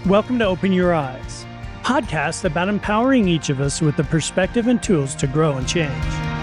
Welcome to Open Your Eyes, a podcast about empowering each of us with the perspective and tools to grow and change.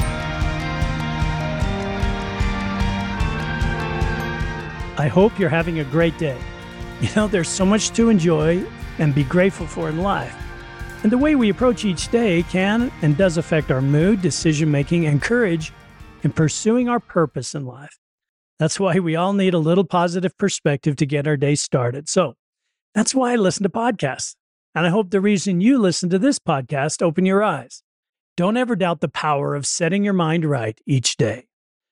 I hope you're having a great day. You know, there's so much to enjoy and be grateful for in life. And the way we approach each day can and does affect our mood, decision-making, and courage in pursuing our purpose in life. That's why we all need a little positive perspective to get our day started. So that's why I listen to podcasts. And I hope the reason you listen to this podcast open your eyes. Don't ever doubt the power of setting your mind right each day.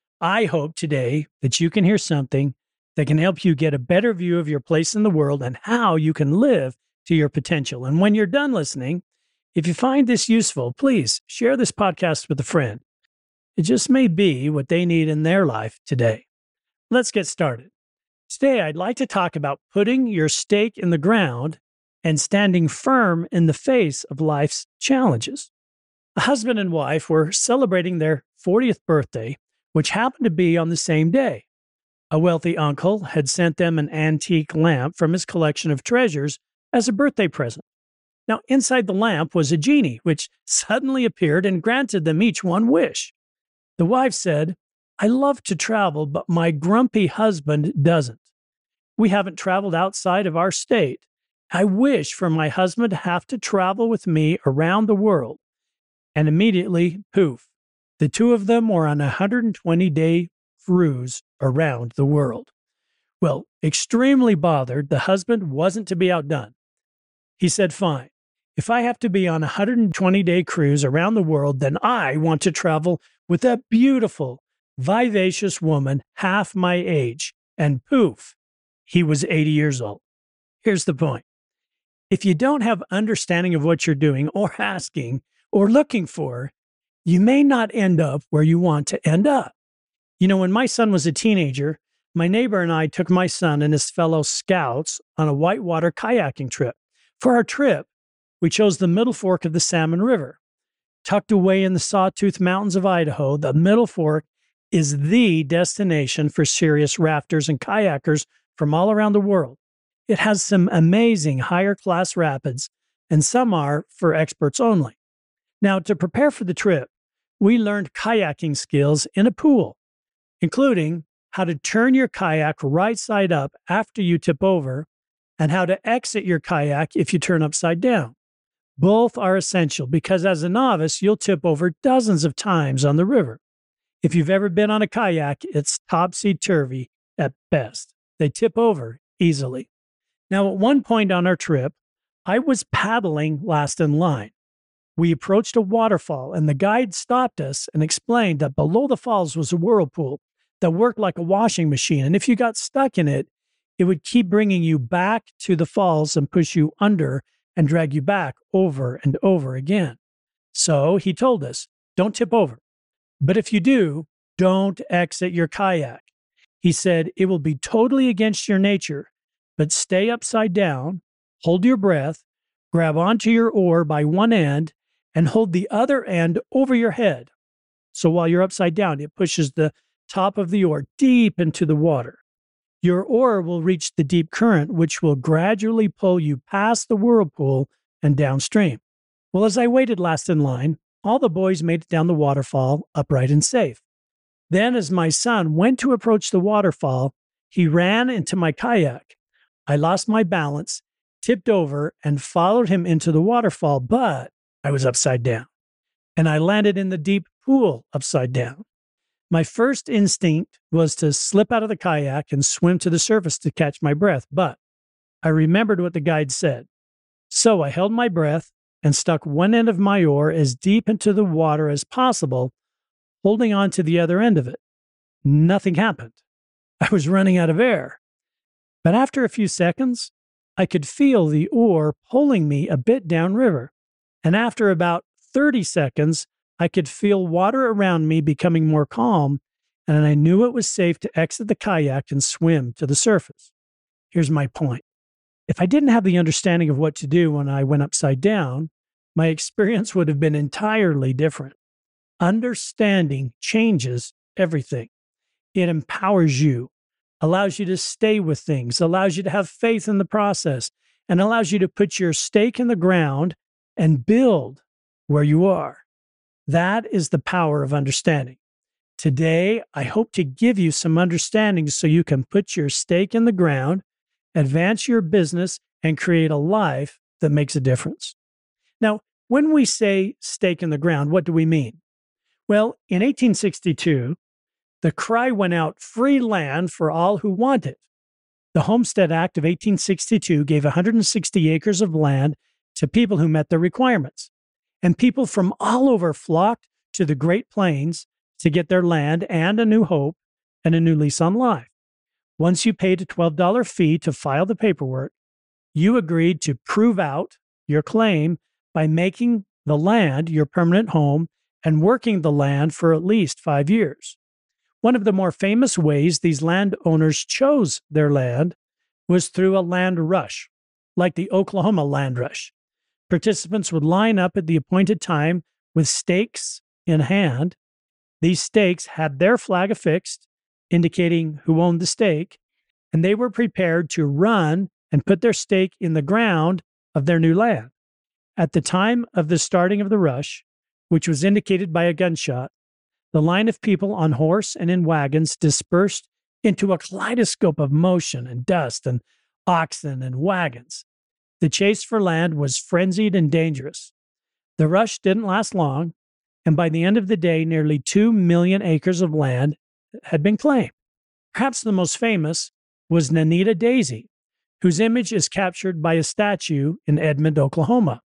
I hope today that you can hear something that can help you get a better view of your place in the world and how you can live to your potential. And when you're done listening, if you find this useful, please share this podcast with a friend. It just may be what they need in their life today. Let's get started. Today, I'd like to talk about putting your stake in the ground and standing firm in the face of life's challenges. A husband and wife were celebrating their 40th birthday, which happened to be on the same day. A wealthy uncle had sent them an antique lamp from his collection of treasures as a birthday present. Now, inside the lamp was a genie, which suddenly appeared and granted them each one wish. The wife said, "I love to travel, but my grumpy husband doesn't. We haven't traveled outside of our state. I wish for my husband to have to travel with me around the world." And immediately, poof, the two of them were on a 120-day cruise around the world. Well, extremely bothered, the husband wasn't to be outdone. He said, "Fine, if I have to be on a 120-day cruise around the world, then I want to travel with a beautiful, vivacious woman half my age." And poof, he was 80 years old. Here's the point. If you don't have understanding of what you're doing or asking or looking for, you may not end up where you want to end up. You know, when my son was a teenager, my neighbor and I took my son and his fellow scouts on a whitewater kayaking trip. For our trip, we chose the Middle Fork of the Salmon River. Tucked away in the Sawtooth Mountains of Idaho, the Middle Fork is the destination for serious rafters and kayakers from all around the world. It has some amazing higher class rapids, and some are for experts only. Now, to prepare for the trip, we learned kayaking skills in a pool, including how to turn your kayak right side up after you tip over and how to exit your kayak if you turn upside down. Both are essential because as a novice, you'll tip over dozens of times on the river. If you've ever been on a kayak, it's topsy-turvy at best. They tip over easily. Now, at one point on our trip, I was paddling last in line. We approached a waterfall, and the guide stopped us and explained that below the falls was a whirlpool that worked like a washing machine. And if you got stuck in it, it would keep bringing you back to the falls and push you under and drag you back over and over again. So he told us, don't tip over. But if you do, don't exit your kayak. He said, it will be totally against your nature, but stay upside down, hold your breath, grab onto your oar by one end, and hold the other end over your head. So while you're upside down, it pushes the top of the oar deep into the water. Your oar will reach the deep current, which will gradually pull you past the whirlpool and downstream. Well, as I waited last in line, all the boys made it down the waterfall upright and safe. Then, as my son went to approach the waterfall, he ran into my kayak. I lost my balance, tipped over, and followed him into the waterfall, but I was upside down, and I landed in the deep pool upside down. My first instinct was to slip out of the kayak and swim to the surface to catch my breath, but I remembered what the guide said. So I held my breath and stuck one end of my oar as deep into the water as possible, holding on to the other end of it. Nothing happened. I was running out of air. But after a few seconds, I could feel the oar pulling me a bit downriver. And after about 30 seconds, I could feel water around me becoming more calm, and I knew it was safe to exit the kayak and swim to the surface. Here's my point. If I didn't have the understanding of what to do when I went upside down, my experience would have been entirely different. Understanding changes everything. It empowers you, allows you to stay with things, allows you to have faith in the process, and allows you to put your stake in the ground and build where you are. That is the power of understanding. Today, I hope to give you some understanding so you can put your stake in the ground, advance your business, and create a life that makes a difference. Now, when we say stake in the ground, what do we mean? Well, in 1862, the cry went out, free land for all who want it. The Homestead Act of 1862 gave 160 acres of land to people who met their requirements. And people from all over flocked to the Great Plains to get their land and a new hope and a new lease on life. Once you paid a $12 fee to file the paperwork, you agreed to prove out your claim by making the land your permanent home and working the land for at least 5 years. One of the more famous ways these landowners chose their land was through a land rush, like the Oklahoma land rush. Participants would line up at the appointed time with stakes in hand. These stakes had their flag affixed, indicating who owned the stake, and they were prepared to run and put their stake in the ground of their new land. At the time of the starting of the rush, which was indicated by a gunshot, the line of people on horse and in wagons dispersed into a kaleidoscope of motion and dust and oxen and wagons. The chase for land was frenzied and dangerous. The rush didn't last long, and by the end of the day, nearly 2 million acres of land had been claimed. Perhaps the most famous was Nanita Daisy, whose image is captured by a statue in Edmond, Oklahoma.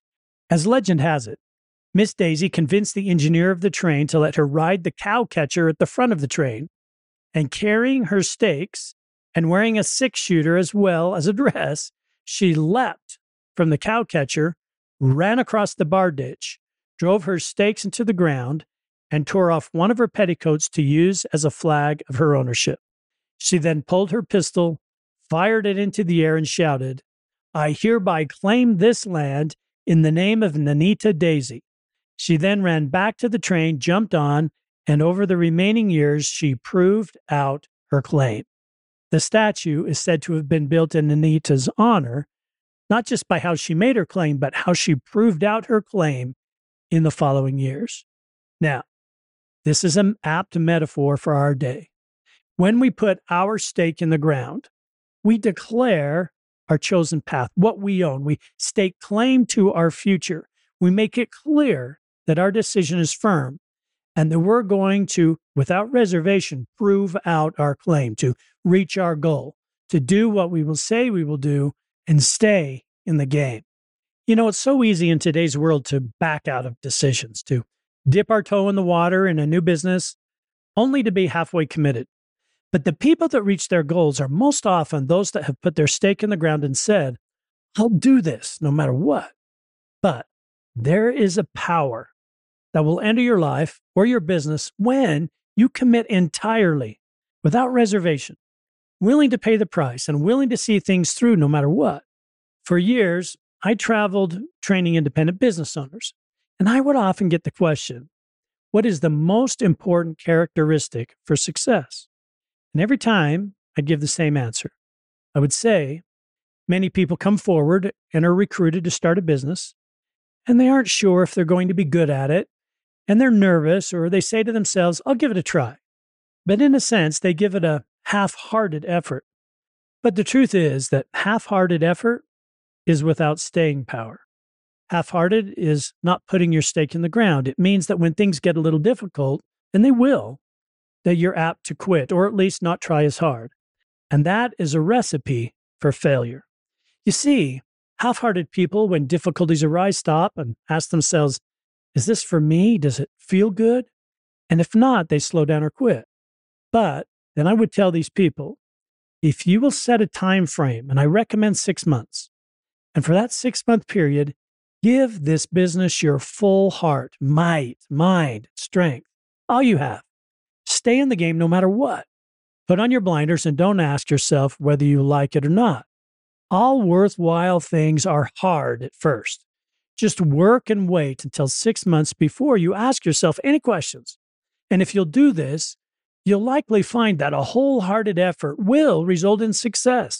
As legend has it, Miss Daisy convinced the engineer of the train to let her ride the cow catcher at the front of the train, and carrying her stakes and wearing a six-shooter as well as a dress, she leapt from the cow catcher, ran across the bar ditch, drove her stakes into the ground, and tore off one of her petticoats to use as a flag of her ownership. She then pulled her pistol, fired it into the air, and shouted, "I hereby claim this land in the name of Nanita Daisy." She then ran back to the train, jumped on, and over the remaining years, she proved out her claim. The statue is said to have been built in Nanita's honor, not just by how she made her claim, but how she proved out her claim in the following years. Now, this is an apt metaphor for our day. When we put our stake in the ground, we declare our chosen path, what we own. We stake claim to our future. We make it clear that our decision is firm and that we're going to, without reservation, prove out our claim, to reach our goal, to do what we will say we will do, and stay in the game. You know, it's so easy in today's world to back out of decisions, to dip our toe in the water in a new business, only to be halfway committed. But the people that reach their goals are most often those that have put their stake in the ground and said, "I'll do this no matter what." But there is a power that will enter your life or your business when you commit entirely, without reservation, willing to pay the price and willing to see things through no matter what. For years, I traveled training independent business owners, and I would often get the question, what is the most important characteristic for success? And every time I'd give the same answer. I would say, many people come forward and are recruited to start a business, and they aren't sure if they're going to be good at it, and they're nervous, or they say to themselves, "I'll give it a try." But in a sense, they give it a half-hearted effort. But the truth is that half-hearted effort is without staying power. Half-hearted is not putting your stake in the ground. It means that when things get a little difficult, and they will, that you're apt to quit, or at least not try as hard. And that is a recipe for failure. You see, half-hearted people, when difficulties arise, stop and ask themselves, is this for me? Does it feel good? And if not, they slow down or quit. But then I would tell these people, if you will set a time frame, and I recommend 6 months, and for that 6-month period, give this business your full heart, might, mind, strength, all you have. Stay in the game no matter what. Put on your blinders and don't ask yourself whether you like it or not. All worthwhile things are hard at first. Just work and wait until 6 months before you ask yourself any questions. And if you'll do this, you'll likely find that a wholehearted effort will result in success.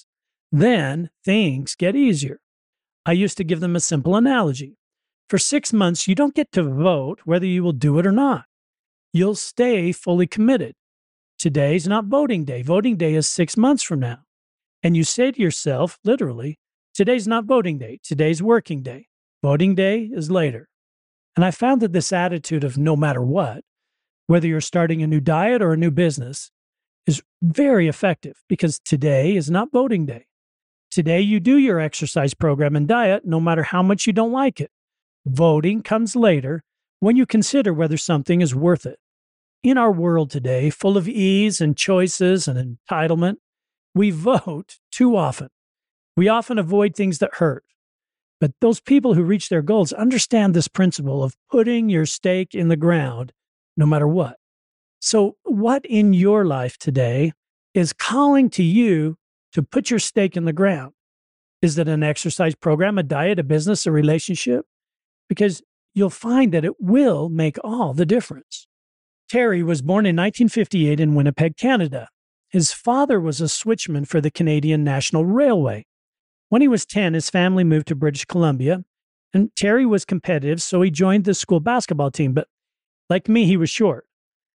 Then things get easier. I used to give them a simple analogy. For 6 months, you don't get to vote whether you will do it or not. You'll stay fully committed. Today's not voting day. Voting day is 6 months from now. And you say to yourself, literally, today's not voting day. Today's working day. Voting day is later. And I found that this attitude of no matter what, whether you're starting a new diet or a new business, is very effective because today is not voting day. Today, you do your exercise program and diet no matter how much you don't like it. Voting comes later when you consider whether something is worth it. In our world today, full of ease and choices and entitlement, we vote too often. We often avoid things that hurt. But those people who reach their goals understand this principle of putting your stake in the ground no matter what. So, what in your life today is calling to you to put your stake in the ground? Is it an exercise program, a diet, a business, a relationship? Because you'll find that it will make all the difference. Terry was born in 1958 in Winnipeg, Canada. His father was a switchman for the Canadian National Railway. When he was 10, his family moved to British Columbia, and Terry was competitive, so he joined the school basketball team. But like me, he was short.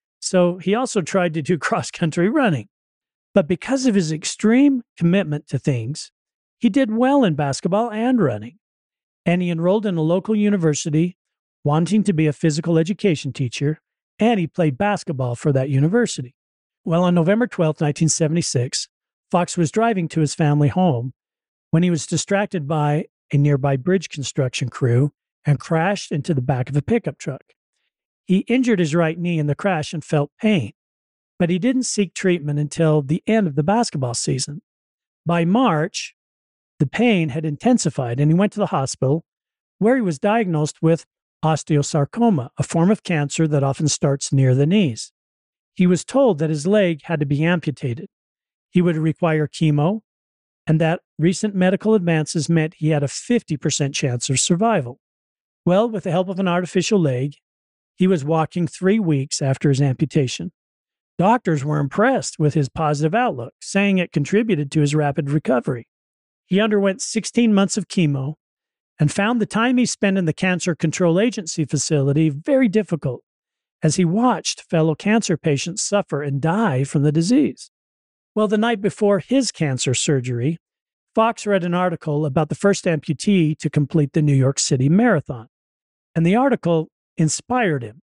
So he also tried to do cross-country running. But because of his extreme commitment to things, he did well in basketball and running. And he enrolled in a local university, wanting to be a physical education teacher, and he played basketball for that university. Well, on November 12, 1976, Fox was driving to his family home when he was distracted by a nearby bridge construction crew and crashed into the back of a pickup truck. He injured his right knee in the crash and felt pain, but he didn't seek treatment until the end of the basketball season. By March, the pain had intensified and he went to the hospital where he was diagnosed with osteosarcoma, a form of cancer that often starts near the knees. He was told that his leg had to be amputated. He would require chemo, and that recent medical advances meant he had a 50% chance of survival. Well, with the help of an artificial leg, he was walking 3 weeks after his amputation. Doctors were impressed with his positive outlook, saying it contributed to his rapid recovery. He underwent 16 months of chemo and found the time he spent in the Cancer Control Agency facility very difficult as he watched fellow cancer patients suffer and die from the disease. Well, the night before his cancer surgery, Fox read an article about the first amputee to complete the New York City Marathon, and the article inspired him.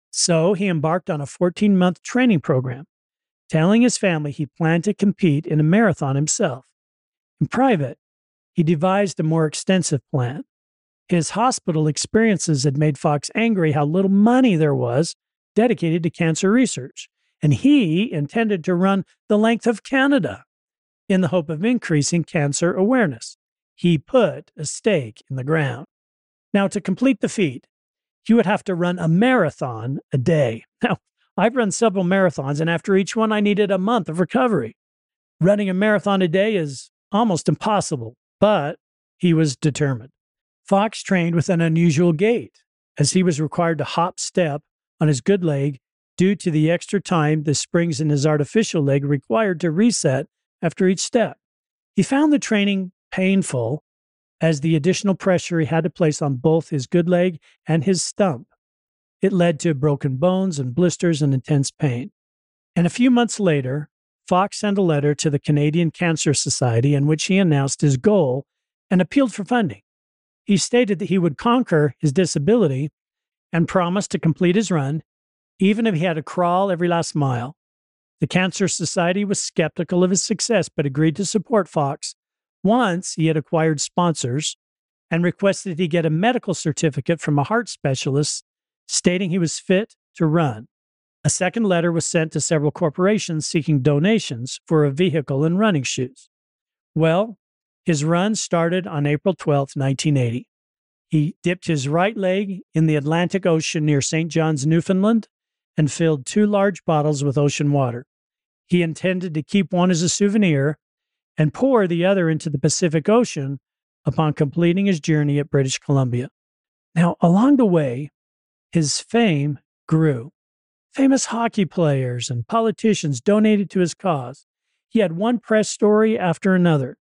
So he embarked on a 14-month training program, telling his family he planned to compete in a marathon himself. In private, he devised a more extensive plan. His hospital experiences had made Fox angry how little money there was dedicated to cancer research, and he intended to run the length of Canada in the hope of increasing cancer awareness. He put a stake in the ground. Now, to complete the feat, he would have to run a marathon a day. Now, I've run several marathons, and after each one, I needed a month of recovery. Running a marathon a day is almost impossible, but he was determined. Fox trained with an unusual gait, as he was required to hop step on his good leg due to the extra time the springs in his artificial leg required to reset after each step. He found the training painful as the additional pressure he had to place on both his good leg and his stump. It led to broken bones and blisters and intense pain. And a few months later, Fox sent a letter to the Canadian Cancer Society in which he announced his goal and appealed for funding. He stated that he would conquer his disability and promised to complete his run, even if he had to crawl every last mile. The Cancer Society was skeptical of his success, but agreed to support Fox once he had acquired sponsors and requested he get a medical certificate from a heart specialist stating he was fit to run. A second letter was sent to several corporations seeking donations for a vehicle and running shoes. Well, his run started on April 12, 1980. He dipped his right leg in the Atlantic Ocean near St. John's, Newfoundland, and filled 2 large bottles with ocean water. He intended to keep one as a souvenir and pour the other into the Pacific Ocean upon completing his journey at British Columbia. Now, along the way, his fame grew. Famous hockey players and politicians donated to his cause. He had one press story after another.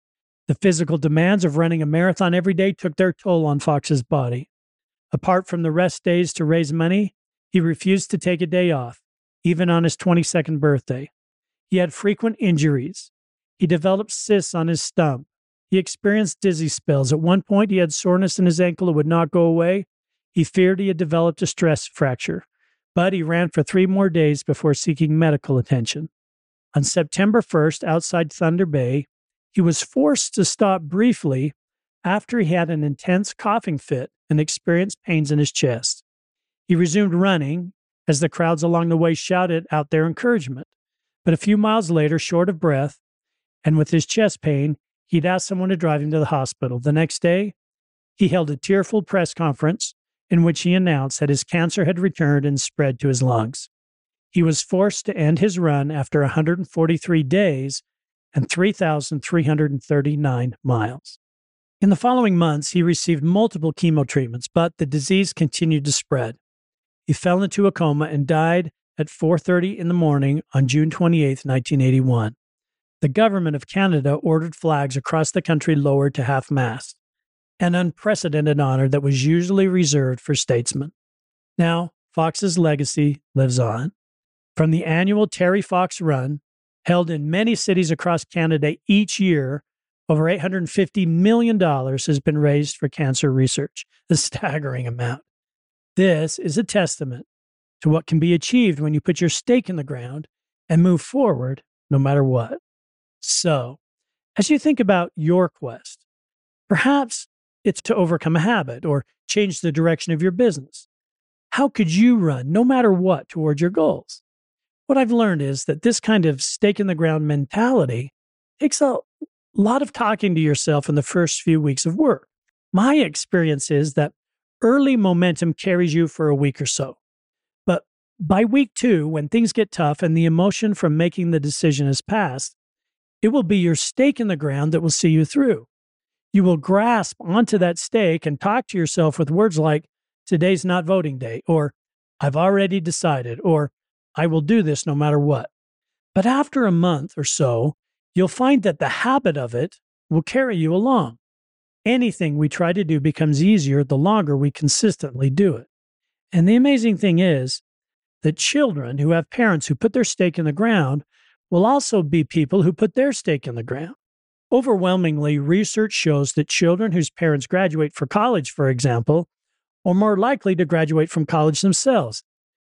The physical demands of running a marathon every day took their toll on Fox's body. Apart from the rest days to raise money, he refused to take a day off, even on his 22nd birthday. He had frequent injuries. He developed cysts on his stump. He experienced dizzy spells. At one point, he had soreness in his ankle that would not go away. He feared he had developed a stress fracture, but he ran for 3 more days before seeking medical attention. On September 1st, outside Thunder Bay, he was forced to stop briefly after he had an intense coughing fit and experienced pains in his chest. He resumed running as the crowds along the way shouted out their encouragement. But a few miles later, short of breath and with his chest pain, he'd asked someone to drive him to the hospital. The next day, he held a tearful press conference in which he announced that his cancer had returned and spread to his lungs. He was forced to end his run after 143 days and 3,339 miles. In the following months, he received multiple chemo treatments, but the disease continued to spread. He fell into a coma and died at 4:30 in the morning on June 28, 1981. The government of Canada ordered flags across the country lowered to half-mast, an unprecedented honor that was usually reserved for statesmen. Now, Fox's legacy lives on. From the annual Terry Fox Run, held in many cities across Canada each year, over $850 million has been raised for cancer research, a staggering amount. This is a testament to what can be achieved when you put your stake in the ground and move forward no matter what. So, as you think about your quest, perhaps it's to overcome a habit or change the direction of your business. How could you run no matter what towards your goals? What I've learned is that this kind of stake in the ground mentality takes a lot of talking to yourself in the first few weeks of work. My experience is that early momentum carries you for a week or so. But by week 2, when things get tough and the emotion from making the decision has passed, it will be your stake in the ground that will see you through. You will grasp onto that stake and talk to yourself with words like, "Today's not voting day," or "I've already decided," or "I will do this no matter what." But after a month or so, you'll find that the habit of it will carry you along. Anything we try to do becomes easier the longer we consistently do it. And the amazing thing is that children who have parents who put their stake in the ground will also be people who put their stake in the ground. Overwhelmingly, research shows that children whose parents graduate for college, for example, are more likely to graduate from college themselves.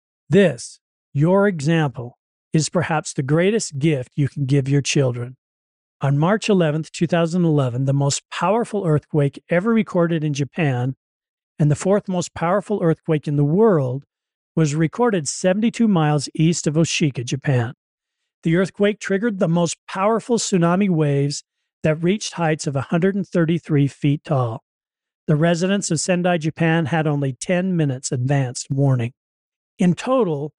This, your example, is perhaps the greatest gift you can give your children. On March 11th, 2011, the most powerful earthquake ever recorded in Japan and the 4th most powerful earthquake in the world was recorded 72 miles east of Oshika, Japan. The earthquake triggered the most powerful tsunami waves that reached heights of 133 feet tall. The residents of Sendai, Japan had only 10 minutes advanced warning. In total,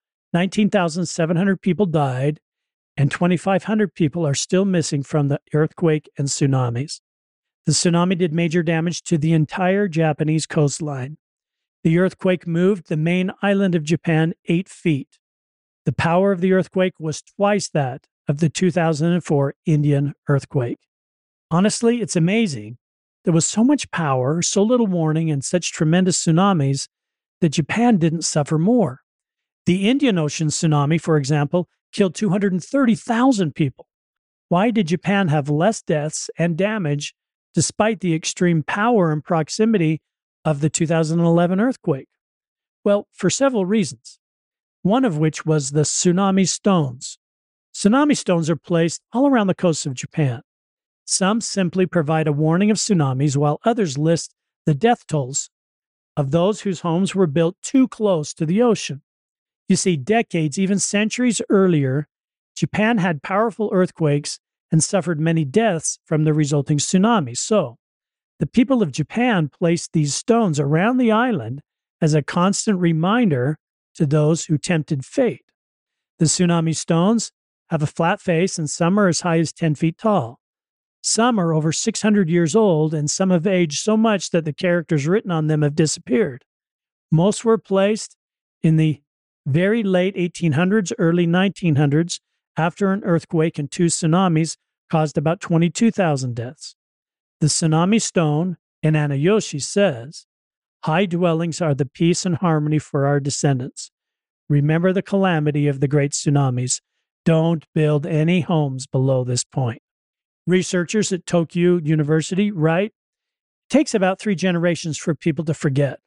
19,700 people died, and 2,500 people are still missing from the earthquake and tsunamis. The tsunami did major damage to the entire Japanese coastline. The earthquake moved the main island of Japan 8 feet. The power of the earthquake was twice that of the 2004 Indian earthquake. Honestly, it's amazing. There was so much power, so little warning, and such tremendous tsunamis that Japan didn't suffer more. The Indian Ocean tsunami, for example, killed 230,000 people. Why did Japan have less deaths and damage despite the extreme power and proximity of the 2011 earthquake? Well, for several reasons, one of which was the tsunami stones. Tsunami stones are placed all around the coast of Japan. Some simply provide a warning of tsunamis, while others list the death tolls of those whose homes were built too close to the ocean. You see, decades, even centuries earlier, Japan had powerful earthquakes and suffered many deaths from the resulting tsunamis. So, the people of Japan placed these stones around the island as a constant reminder to those who tempted fate. The tsunami stones have a flat face, and some are as high as 10 feet tall. Some are over 600 years old, and some have aged so much that the characters written on them have disappeared. Most were placed in the very late 1800s, early 1900s, after an earthquake and 2 tsunamis caused about 22,000 deaths. The Tsunami Stone in Anayoshi says, "High dwellings are the peace and harmony for our descendants. Remember the calamity of the great tsunamis. Don't build any homes below this point." Researchers at Tokyo University write, "It takes about 3 generations for people to forget.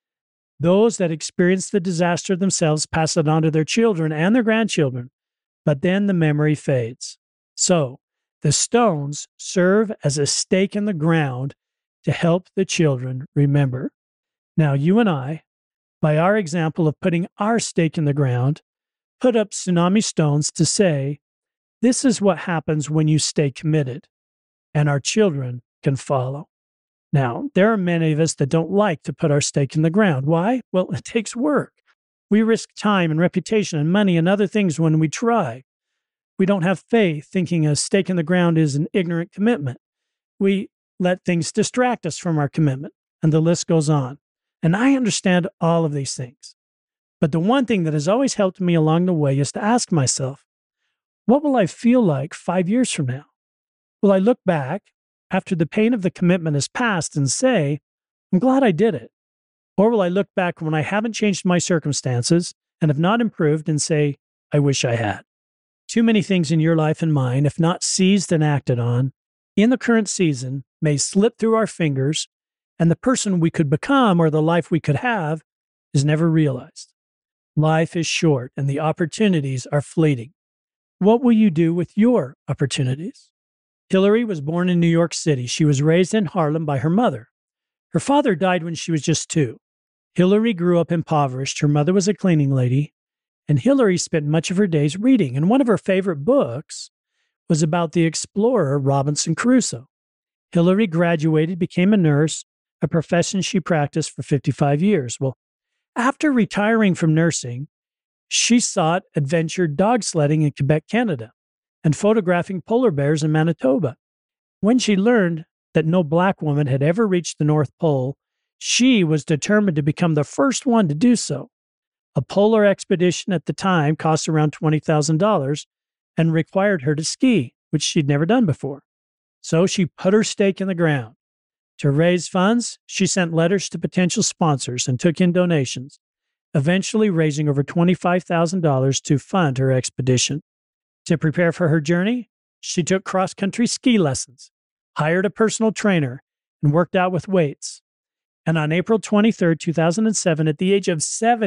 Those that experience the disaster themselves pass it on to their children and their grandchildren, but then the memory fades." So, the stones serve as a stake in the ground to help the children remember. Now, you and I, by our example of putting our stake in the ground, put up tsunami stones to say, this is what happens when you stay committed, and our children can follow. Now, there are many of us that don't like to put our stake in the ground. Why? Well, it takes work. We risk time and reputation and money and other things when we try. We don't have faith, thinking a stake in the ground is an ignorant commitment. We let things distract us from our commitment, and the list goes on. And I understand all of these things. But the one thing that has always helped me along the way is to ask myself, what will I feel like 5 years from now? Will I look back after the pain of the commitment has passed and say, I'm glad I did it? Or will I look back when I haven't changed my circumstances and have not improved and say, I wish I had? Too many things in your life and mine, if not seized and acted on, in the current season may slip through our fingers, and the person we could become or the life we could have is never realized. Life is short and the opportunities are fleeting. What will you do with your opportunities? Hillary was born in New York City. She was raised in Harlem by her mother. Her father died when she was just 2. Hillary grew up impoverished. Her mother was a cleaning lady, and Hillary spent much of her days reading. And one of her favorite books was about the explorer Robinson Crusoe. Hillary graduated, became a nurse, a profession she practiced for 55 years. Well, after retiring from nursing, she sought adventure dog sledding in Quebec, Canada, and photographing polar bears in Manitoba. When she learned that no Black woman had ever reached the North Pole, she was determined to become the first one to do so. A polar expedition at the time cost around $20,000 and required her to ski, which she'd never done before. So she put her stake in the ground. To raise funds, she sent letters to potential sponsors and took in donations, eventually raising over $25,000 to fund her expedition. To prepare for her journey, she took cross-country ski lessons, hired a personal trainer, and worked out with weights. And on April 23, 2007, at the age of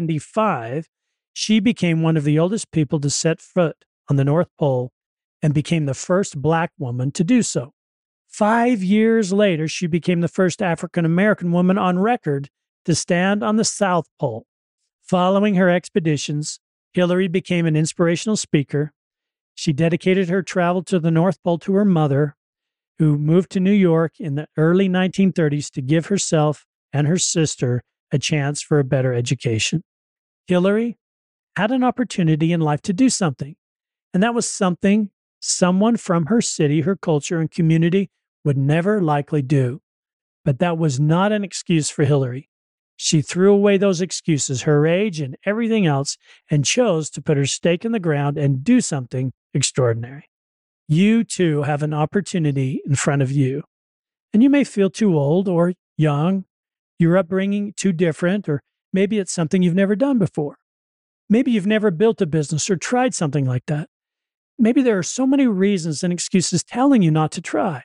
75, she became one of the oldest people to set foot on the North Pole and became the first Black woman to do so. 5 years later, she became the first African-American woman on record to stand on the South Pole. Following her expeditions, Hillary became an inspirational speaker. She dedicated her travel to the North Pole to her mother, who moved to New York in the early 1930s to give herself and her sister a chance for a better education. Hillary had an opportunity in life to do something, and that was something someone from her city, her culture, and community would never likely do. But that was not an excuse for Hillary. She threw away those excuses, her age and everything else, and chose to put her stake in the ground and do something extraordinary. You too have an opportunity in front of you. And you may feel too old or young, your upbringing too different, or maybe it's something you've never done before. Maybe you've never built a business or tried something like that. Maybe there are so many reasons and excuses telling you not to try.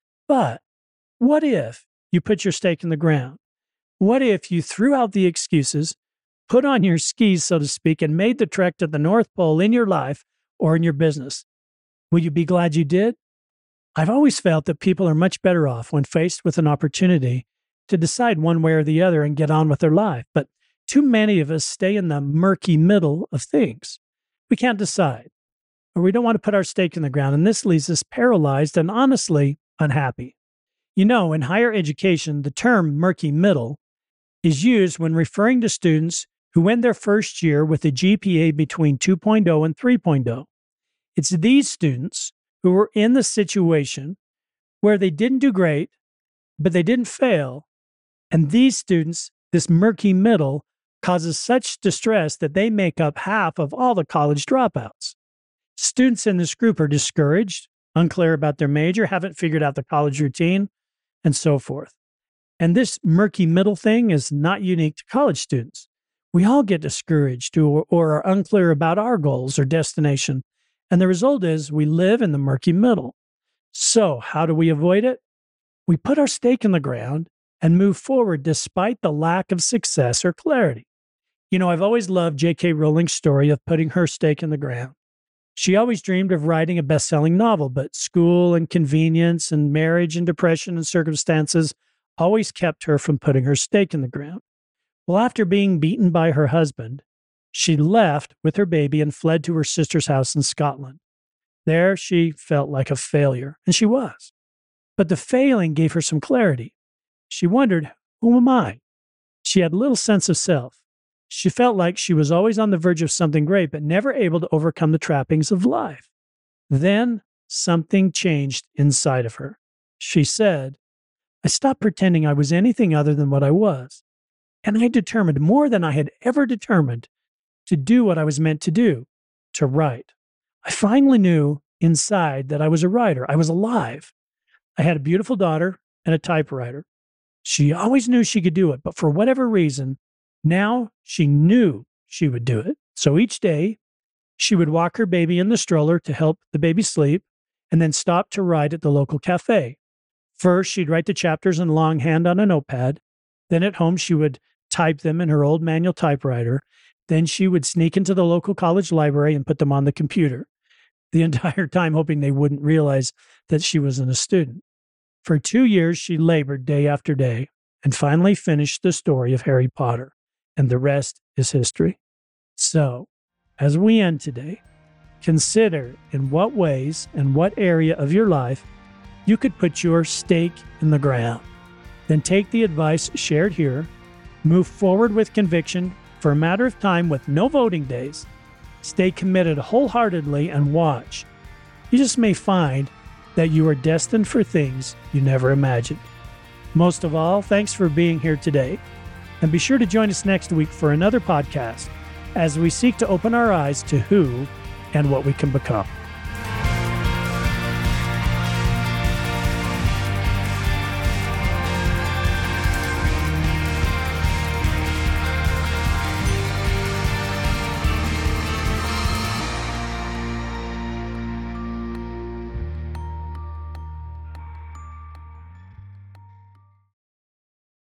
But what if you put your stake in the ground? What if you threw out the excuses, put on your skis, so to speak, and made the trek to the North Pole in your life or in your business? Will you be glad you did? I've always felt that people are much better off when faced with an opportunity to decide one way or the other and get on with their life. But too many of us stay in the murky middle of things. We can't decide, or we don't want to put our stake in the ground, and this leaves us paralyzed and honestly unhappy. You know, in higher education, the term murky middle is used when referring to students who end their first year with a GPA between 2.0 and 3.0. It's these students who were in the situation where they didn't do great, but they didn't fail. And these students, this murky middle, causes such distress that they make up half of all the college dropouts. Students in this group are discouraged, unclear about their major, haven't figured out the college routine, and so forth. And this murky middle thing is not unique to college students. We all get discouraged or are unclear about our goals or destination, and the result is we live in the murky middle. So, how do we avoid it? We put our stake in the ground and move forward despite the lack of success or clarity. I've always loved J.K. Rowling's story of putting her stake in the ground. She always dreamed of writing a best-selling novel, but school and convenience and marriage and depression and circumstances always kept her from putting her stake in the ground. Well, after being beaten by her husband, she left with her baby and fled to her sister's house in Scotland. There, she felt like a failure, and she was. But the failing gave her some clarity. She wondered, who am I? She had little sense of self. She felt like she was always on the verge of something great, but never able to overcome the trappings of life. Then something changed inside of her. She said, I stopped pretending I was anything other than what I was. And I determined more than I had ever determined to do what I was meant to do, to write. I finally knew inside that I was a writer. I was alive. I had a beautiful daughter and a typewriter. She always knew she could do it, but for whatever reason, now she knew she would do it. So each day, she would walk her baby in the stroller to help the baby sleep and then stop to write at the local cafe. First, she'd write the chapters in longhand on a notepad. Then at home, she would type them in her old manual typewriter. Then she would sneak into the local college library and put them on the computer, the entire time hoping they wouldn't realize that she wasn't a student. For 2 years, she labored day after day and finally finished the story of Harry Potter, and the rest is history. So, as we end today, consider in what ways and what area of your life you could put your stake in the ground. Then take the advice shared here, move forward with conviction for a matter of time with no voting days, stay committed wholeheartedly, and watch. You just may find that you are destined for things you never imagined. Most of all, thanks for being here today. And be sure to join us next week for another podcast as we seek to open our eyes to who and what we can become.